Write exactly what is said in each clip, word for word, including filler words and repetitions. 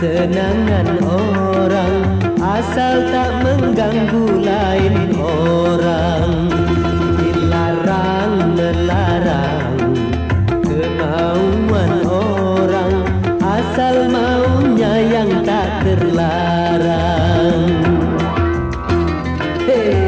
kesenangan orang asal tak mengganggu lain orang. Dilarang melarang kemauan orang asal maunya yang tak terlarang. Hey.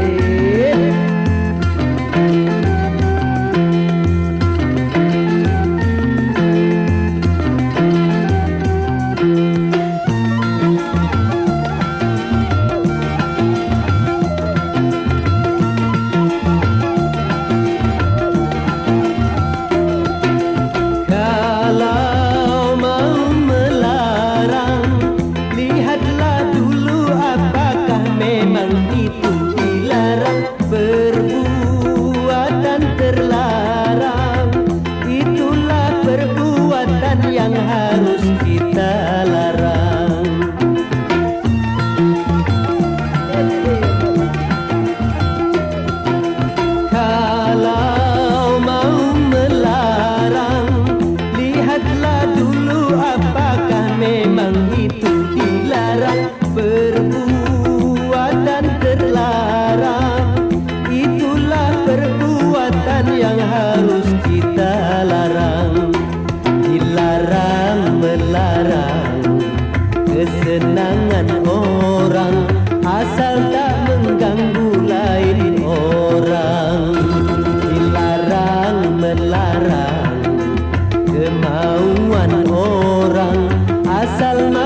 Yang harus kita larang. Kalau mau melarang, lihatlah dulu apakah memang itu dilarang. Perbuatan terlarang, itulah perbuatan yang harus kita larang. Dilarang melarang kesenangan orang asal tak mengganggu lain orang. Dilarang melarang kemauan orang asal